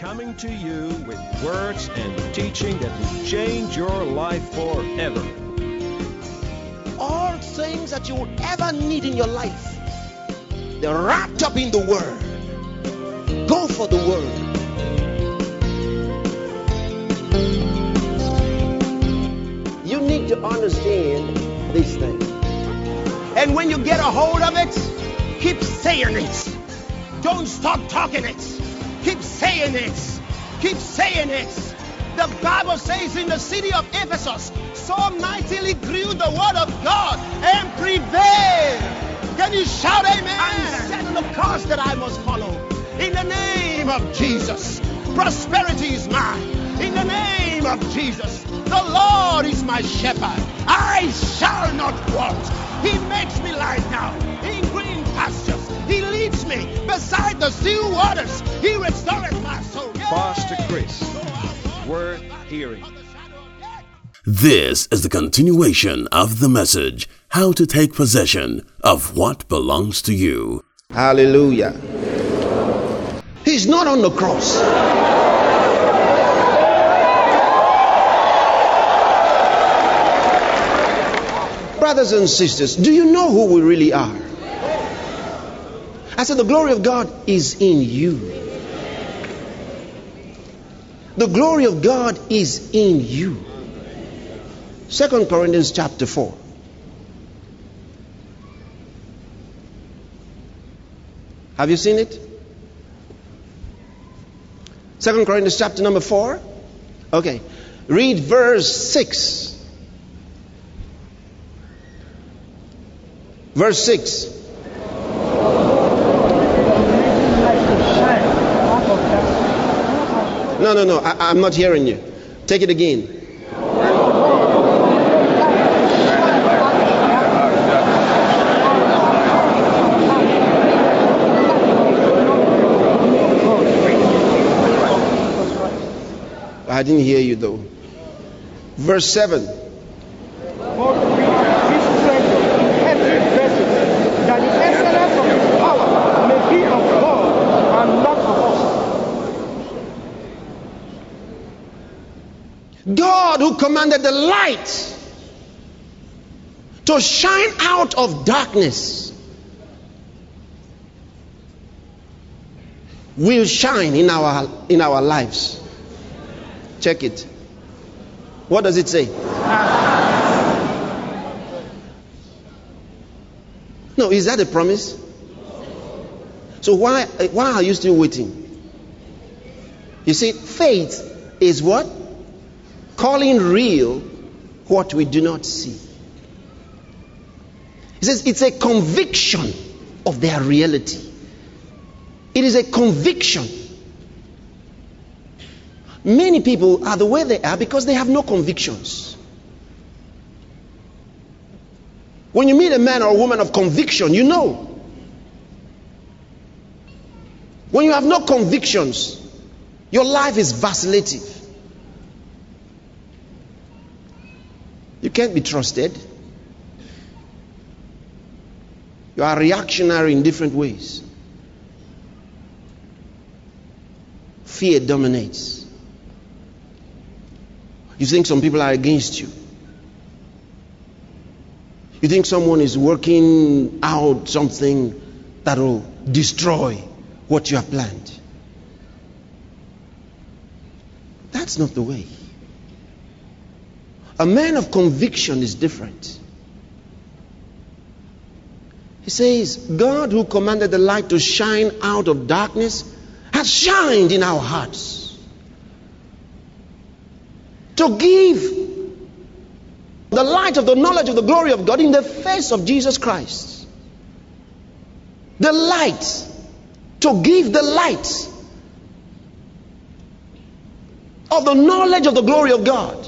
coming to you with words and teaching that will change your life forever. All things that you will ever need in your life, they're wrapped up in the Word. Go for the Word. You need to understand these things. And when you get a hold of it, keep saying it. Don't stop talking it. Keep saying it. Keep saying it. The Bible says in the city of Ephesus, so mightily grew the word of God and prevailed. Can you shout amen? I'm setting the course that I must follow. In the name of Jesus, prosperity is mine. In the name of Jesus, the Lord is my shepherd. I shall not want. He makes me lie down in green pastures. He leads me beside the still waters. He restores my soul. Pastor Chris, worth hearing. This is the continuation of the message, How to Take Possession of What Belongs to You. Hallelujah. He's not on the cross. Brothers and sisters, do you know who we really are? I said the glory of God is in you. The glory of God is in you. 2 Corinthians chapter 4. Have you seen it? 2 Corinthians chapter number 4. Okay. Read verse 6. Verse 6. No. I'm not hearing you. Take it again. I didn't hear you though. Verse 7. God who commanded the light to shine out of darkness will shine in our lives. Check it. What does it say? No, is that a promise? So why are you still waiting? You see, faith is what? Calling real what we do not see. He says it's a conviction of their reality. It is a conviction. Many people are the way they are because they have no convictions. When you meet a man or a woman of conviction, you know. When you have no convictions, your life is vacillative. You can't be trusted. You are reactionary in different ways. Fear dominates. You think some people are against you. You think someone is working out something that will destroy what you have planned. That's not the way. A man of conviction is different. He says, God who commanded the light to shine out of darkness has shined in our hearts to give the light of the knowledge of the glory of God in the face of Jesus Christ. The light, to give the light of the knowledge of the glory of God.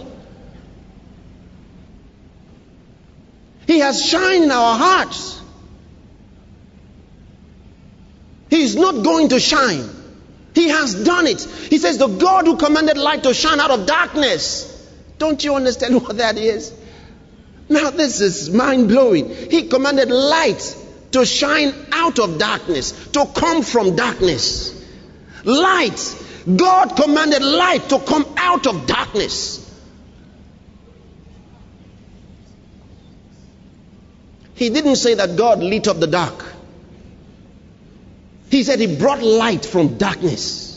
He has shined in our hearts. He is not going to shine. He has done it. He says, the God who commanded light to shine out of darkness. Don't you understand what that is? Now this is mind-blowing. He commanded light to shine out of darkness, to come from darkness. Light God commanded light to come out of darkness. He didn't say that God lit up the dark. He said he brought light from darkness.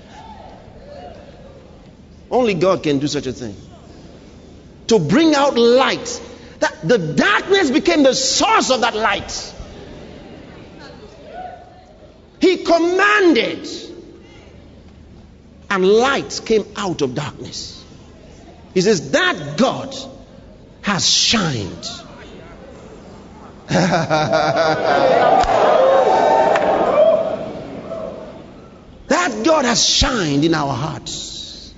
Only God can do such a thing. To bring out light. That the darkness became the source of that light. He commanded, and light came out of darkness. He says that God has shined. That God has shined in our hearts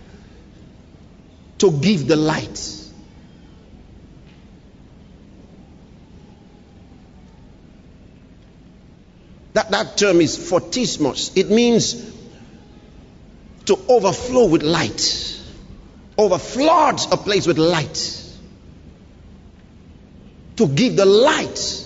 to give the light. That term is photismos. It means to overflow with light. Overflood a place with light. To give the light.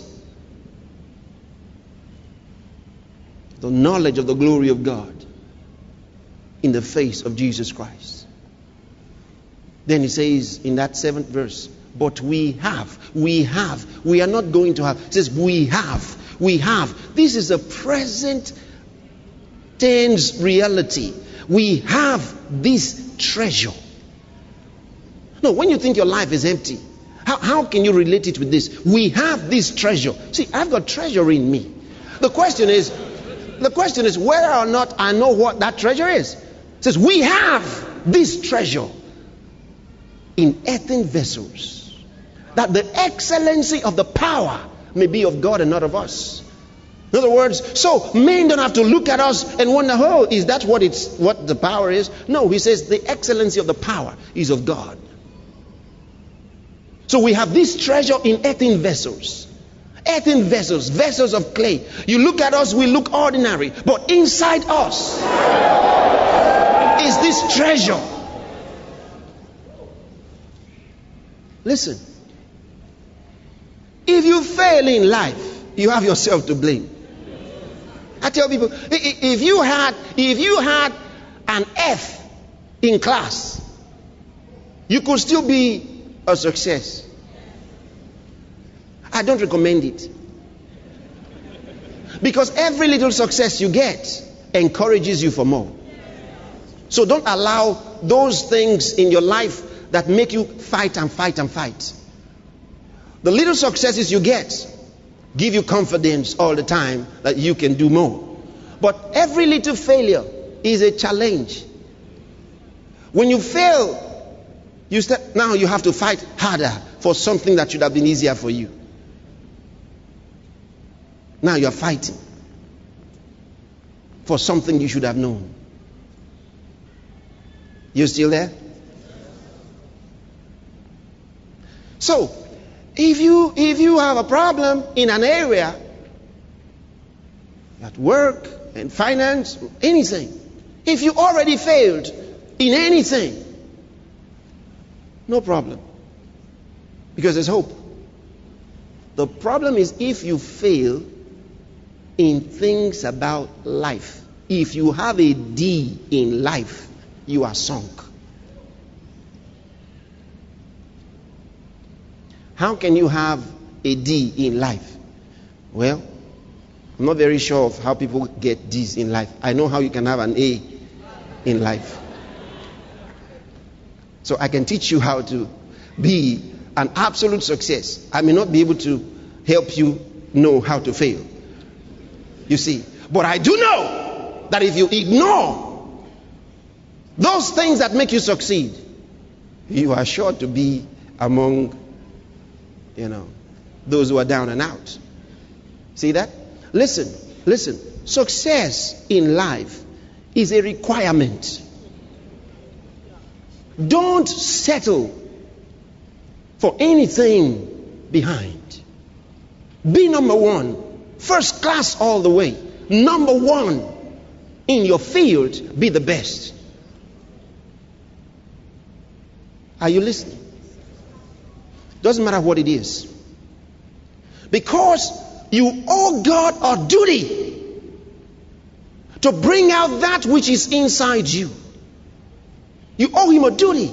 The knowledge of the glory of God in the face of Jesus Christ. Then he says in that 7th verse, but we are not going to have. It says we have. This is a present tense reality. We have this treasure. No, when you think your life is empty, how can you relate it with this? We have this treasure. See, I've got treasure in me. The question is whether or not I know what that treasure is. It says we have this treasure in earthen vessels, that the excellency of the power may be of God and not of us. In other words, so men don't have to look at us and wonder, oh, is that what the power is? No, he says the excellency of the power is of God. So we have this treasure in earthen vessels. Earthen vessels, vessels of clay. You look at us, we look ordinary, but inside us is this treasure. Listen. If you fail in life, you have yourself to blame. I tell people, if you had an F in class, you could still be a success. I don't recommend it. Because every little success you get encourages you for more. So don't allow those things in your life that make you fight and fight and fight. The little successes you get give you confidence all the time that you can do more. But every little failure is a challenge. When you fail, now you have to fight harder for something that should have been easier for you. Now you're fighting for something you should have known. You still there? So, if you have a problem in an area, at work and finance, anything, if you already failed in anything, no problem. Because there's hope. The problem is if you fail in things about life. If you have a D in life, you are sunk. How can you have a D in life? Well, I'm not very sure of how people get D's in life. I know how you can have an A in life. So I can teach you how to be an absolute success. I may not be able to help you know how to fail. You see, but I do know that if you ignore those things that make you succeed, you are sure to be among those who are down and out. See that? Listen. Success in life is a requirement. Don't settle for anything behind. Be number one. First class all the way. Number one in your field. Be the best. Are you listening? Doesn't matter what it is. Because you owe God a duty to bring out that which is inside you. You owe him a duty.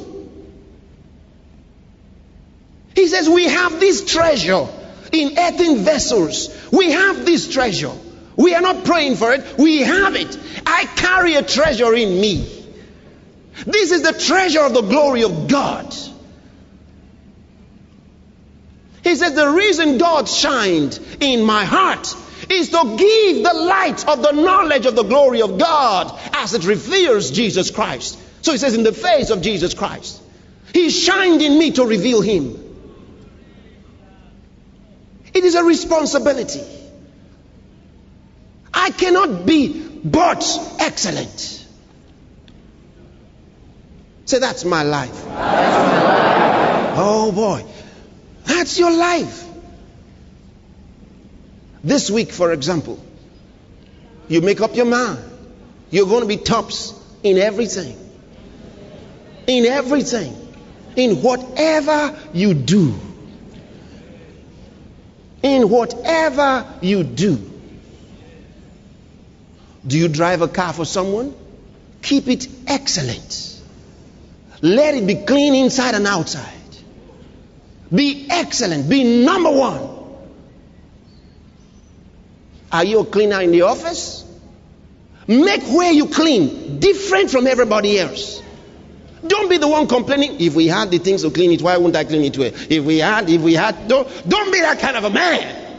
He says we have this treasure in earthen vessels. We have this treasure. We are not praying for it. We have it. I carry a treasure in me. This is the treasure of the glory of God. He says the reason God shined in my heart is to give the light of the knowledge of the glory of God as it reveals Jesus Christ. So he says in the face of Jesus Christ. He shined in me to reveal him. It is a responsibility. I cannot be but excellent. Say, that's my life. Oh boy. That's your life. This week, for example, you make up your mind. You're going to be tops in everything. In everything. In whatever you do. In whatever you do. Do you drive a car for someone? Keep it excellent. Let it be clean inside and outside. Be excellent. Be number one. Are you a cleaner in the office? Make where you clean different from everybody else. Don't be the one complaining. If we had the things to clean it, why wouldn't I clean it well? If we had, don't be that kind of a man.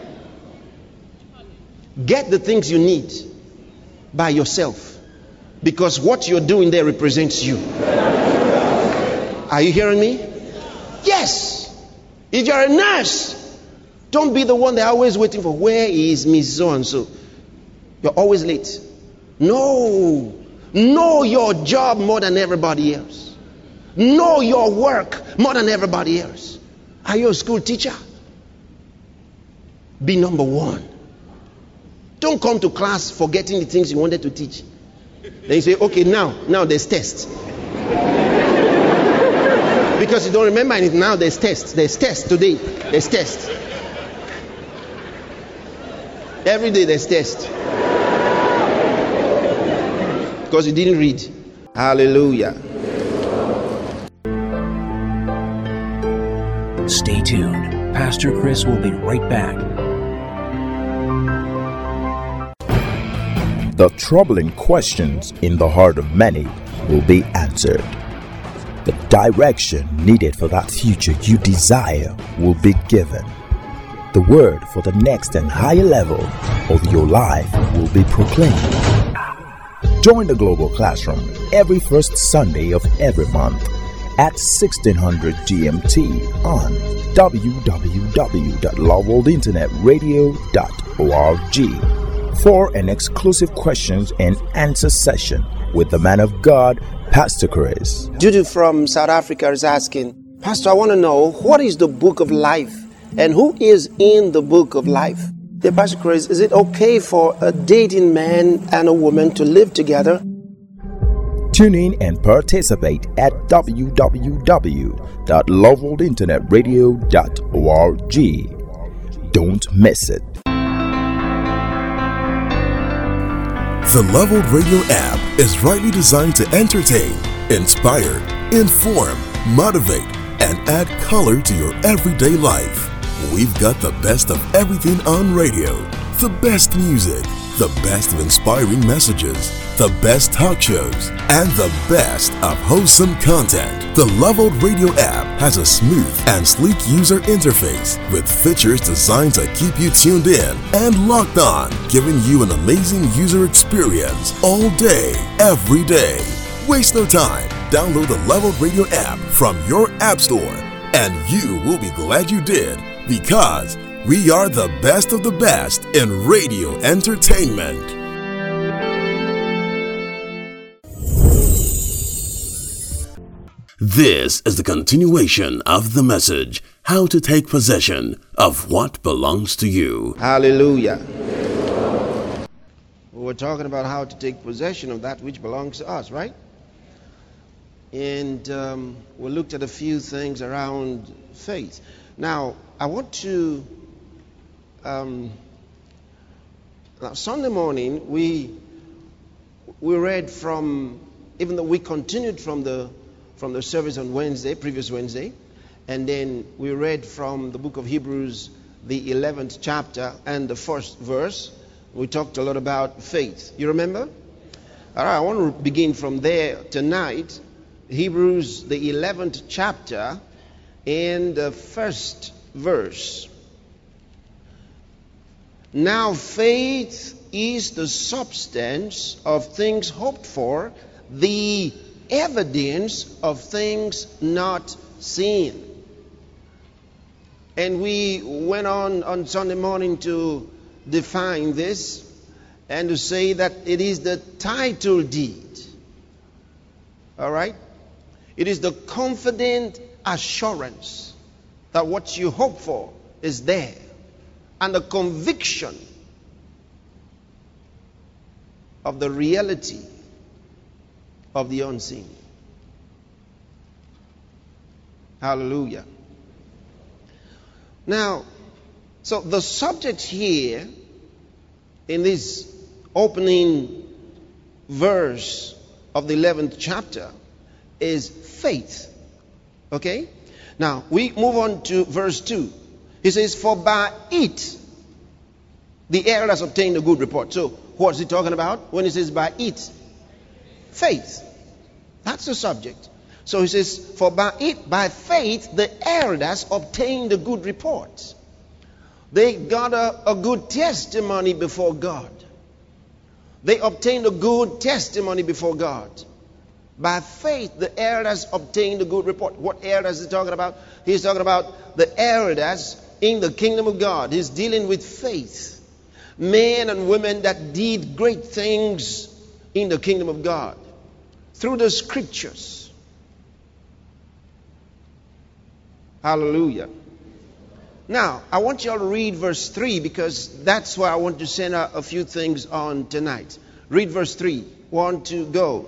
Get the things you need by yourself, because what you're doing there represents you. Are you hearing me? Yes. If you're a nurse, don't be the one they're always waiting for. Where is Miss So-and-so? You're always late. No. Know your job more than everybody else. Know your work more than everybody else. Are you a school teacher? Be number one. Don't come to class forgetting the things you wanted to teach. Then you say, okay, now there's test. Because you don't remember anything, now there's test. There's test today. There's test. Every day there's test. Because you didn't read. Hallelujah. Stay tuned. Pastor Chris will be right back. The troubling questions in the heart of many will be answered. The direction needed for that future you desire will be given. The word for the next and higher level of your life will be proclaimed. Join the Global Classroom every first Sunday of every month at 1600 GMT on www.loveworldinternetradio.org for an exclusive questions and answer session with the man of God, Pastor Chris. Judy from South Africa is asking, Pastor, I want to know, what is the book of life and who is in the book of life? Dear Pastor Chris, is it okay for a dating man and a woman to live together? Tune in and participate at www.loveworldinternetradio.org. Don't miss it. The Leveled Radio app is rightly designed to entertain, inspire, inform, motivate, and add color to your everyday life. We've got the best of everything on radio, the best music, the best of inspiring messages, the best talk shows, and the best of wholesome content. The Leveled Radio app has a smooth and sleek user interface with features designed to keep you tuned in and locked on, giving you an amazing user experience all day, every day. Waste no time. Download the Leveled Radio app from your app store, and you will be glad you did, because we are the best of the best in radio entertainment. This is the continuation of the message, How to Take Possession of What Belongs to You. Hallelujah. We're talking about how to take possession of that which belongs to us, right? And we looked at a few things around faith. Now, I want to... Sunday morning, we we read from, even though we continued from the service on Wednesday, previous Wednesday, and then we read from the book of Hebrews, the 11th chapter and the first verse. We talked a lot about faith. You remember? All right, I want to begin from there tonight. Hebrews, the 11th chapter and the first verse. Now faith is the substance of things hoped for, the evidence of things not seen. And we went on Sunday morning to define this and to say that it is the title deed. All right? It is the confident assurance that what you hope for is there, and the conviction of the reality of the unseen. Hallelujah. Now, so the subject here in this opening verse of the 11th chapter is faith. Okay? Now, we move on to verse 2. He says, for by it the heir has obtained a good report. So, what's he talking about when he says by it? Faith. That's the subject. So he says, for by it, by faith, the elders obtained a good report. They got a good testimony before God. They obtained a good testimony before God. By faith, the elders obtained a good report. What elders is he talking about? He's talking about the elders in the kingdom of God. He's dealing with faith. Men and women that did great things in the kingdom of God through the scriptures. Hallelujah. Now, I want you all to read verse 3 because that's where I want to send out a few things on tonight. Read verse 3. 1, 2, go.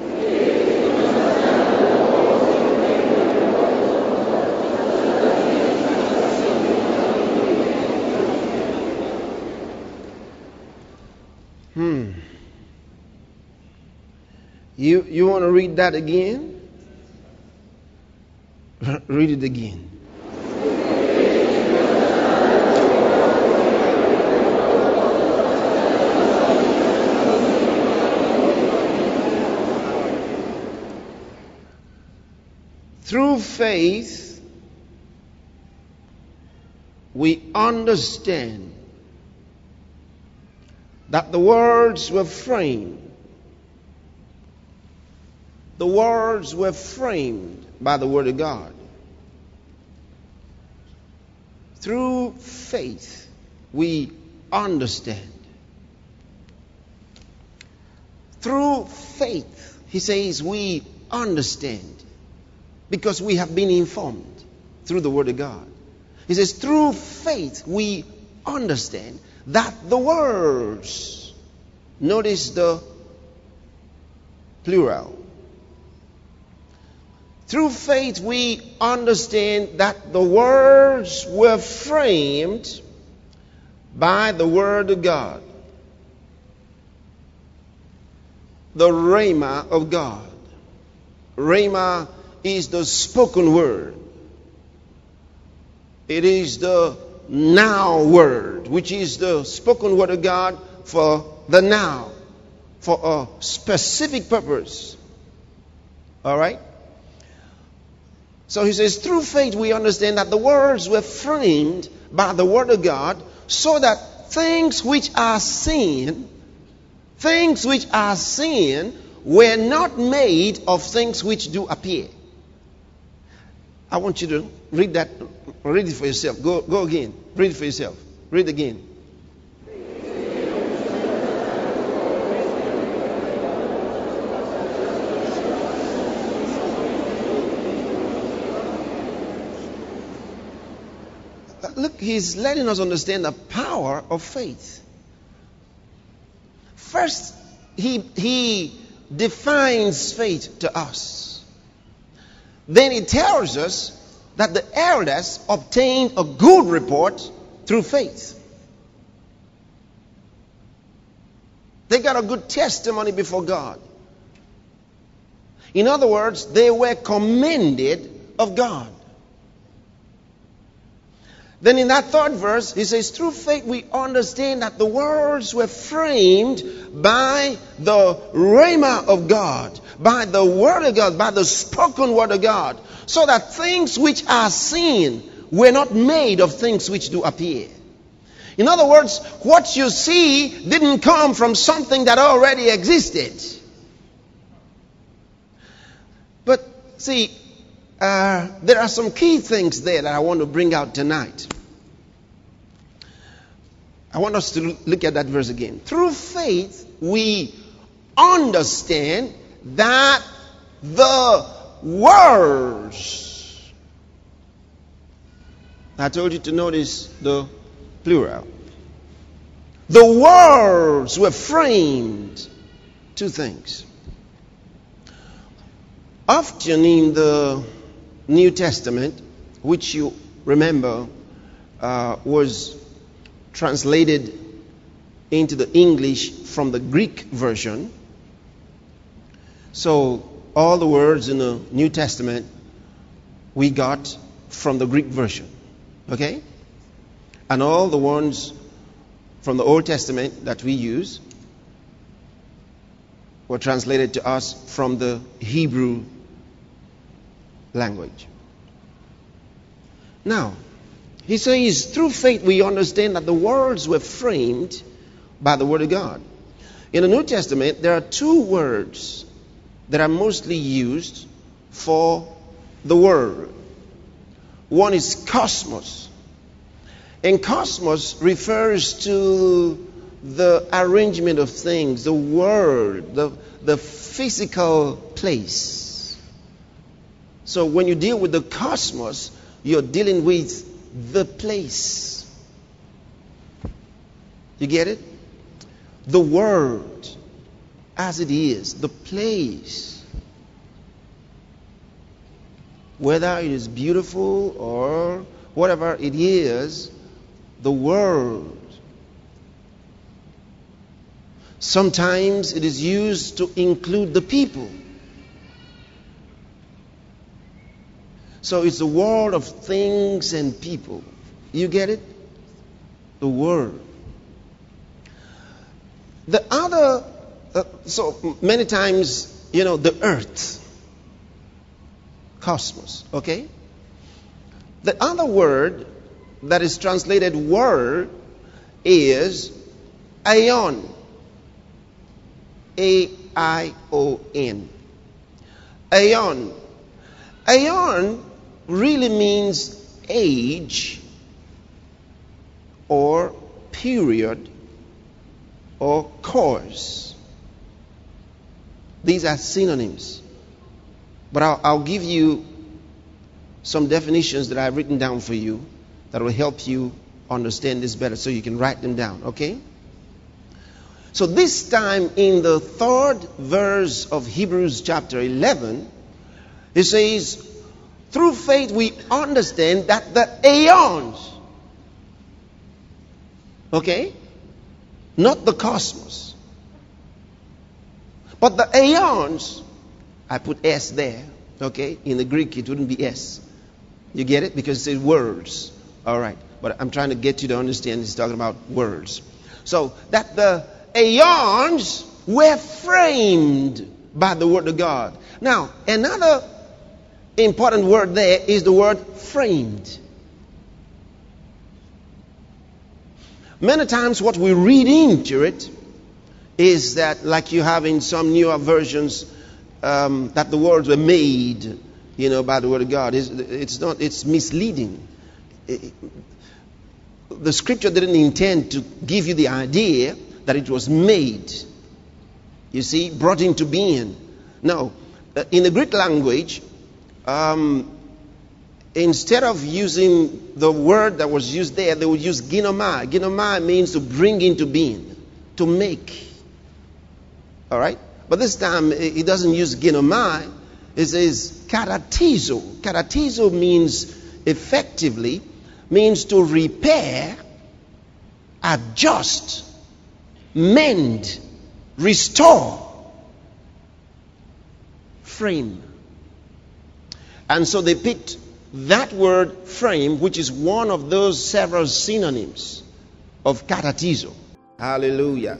You want to read that again? Read it again. Through faith, we understand that the words were framed. The words were framed by the Word of God. Through faith, we understand. Through faith, he says, we understand. Because we have been informed through the Word of God. He says, through faith, we understand that the words, notice the plural. Through faith, we understand that the words were framed by the Word of God. The Rhema of God. Rhema is the spoken word. It is the now word, which is the spoken word of God for the now, for a specific purpose. All right? So he says, through faith we understand that the words were framed by the Word of God so that things which are seen were not made of things which do appear. I want you to read that. Read it for yourself. Go again. Read it for yourself. Read again. Look, he's letting us understand the power of faith. First, he defines faith to us. Then he tells us that the elders obtained a good report through faith. They got a good testimony before God. In other words, they were commended of God. Then in that third verse, he says, through faith we understand that the worlds were framed by the rhema of God, by the word of God, by the spoken word of God, so that things which are seen were not made of things which do appear. In other words, what you see didn't come from something that already existed. But see, there are some key things there that I want to bring out tonight. I want us to look at that verse again. Through faith, we understand that the words. I told you to notice the plural. The words were framed. Two things. Often in the New Testament, which you remember was translated into the English from the Greek version. So all the words in the New Testament we got from the Greek version. Okay? And all the ones from the Old Testament that we use were translated to us from the Hebrew language. Now, he says, through faith we understand that the worlds were framed by the word of God. In the New Testament, there are two words that are mostly used for the word. One is cosmos. And cosmos refers to the arrangement of things, the world, the physical place. So when you deal with the cosmos, you're dealing with the place. You get it? The world as it is, the place. Whether it is beautiful or whatever it is, the world. Sometimes it is used to include the people. So it's the world of things and people. You get it? The world. The other, so many times, the earth. Cosmos, okay? The other word that is translated world is aion. A-I-O-N. Aion. Aion really means age or period or course. These are synonyms. But I'll give you some definitions that I've written down for you that will help you understand this better so you can write them down, okay? So this time in the third verse of Hebrews chapter 11, it says, through faith we understand that the aeons, okay, not the cosmos, but the aeons, I put S there, okay, in the Greek it wouldn't be S. You get it? Because it says words. All right, but I'm trying to get you to understand it's talking about words. So that the aeons were framed by the word of God. Now, another important word there is the word framed. Many times what we read into it is that, like you have in some newer versions, that the words were made, by the word of God. It's not. It's misleading. The scripture didn't intend to give you the idea that it was made. You see, brought into being. No, in the Greek language, instead of using the word that was used there, they would use ginomai. Ginomai means to bring into being, to make. All right? But this time, it doesn't use ginomai. It says karatizo. Karatizo means means to repair, adjust, mend, restore, frame. And so they picked that word frame, which is one of those several synonyms of katatizo. Hallelujah.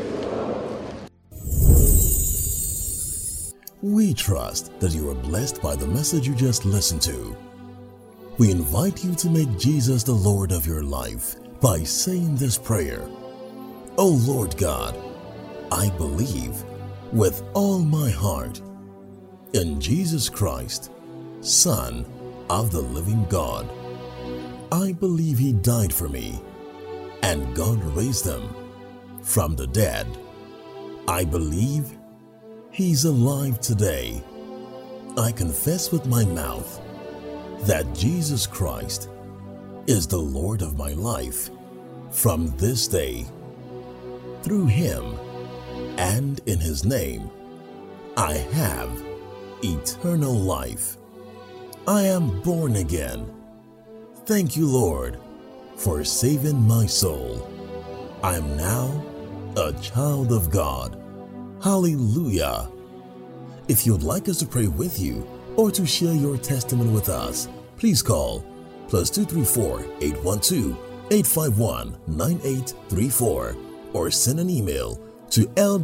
We trust that you are blessed by the message you just listened to. We invite you to make Jesus the Lord of your life by saying this prayer. O Lord God, I believe with all my heart in Jesus Christ, Son of the living God. I believe He died for me, and God raised Him from the dead. I believe He's alive today. I confess with my mouth that Jesus Christ is the Lord of my life from this day. Through Him and in His name, I have eternal life. I am born again. Thank you, Lord, for saving my soul. I am now a child of God. Hallelujah. If you'd like us to pray with you or to share your testimony with us, please call +234 812 851 9834 or send an email to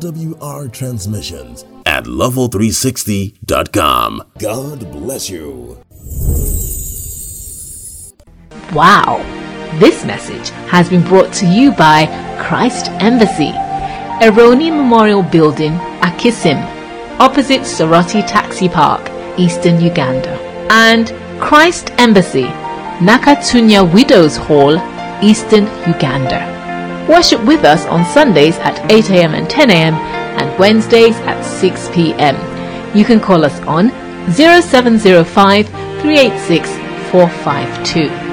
lwrtransmissions@level360.com. God bless you. Wow! This message has been brought to you by Christ Embassy, Eroni Memorial Building, Akisim, opposite Soroti Taxi Park, Eastern Uganda, and Christ Embassy, Nakatunya Widows Hall, Eastern Uganda. Worship with us on Sundays at 8 a.m. and 10 a.m. and Wednesdays at 6 p.m. You can call us on 0705 386 452.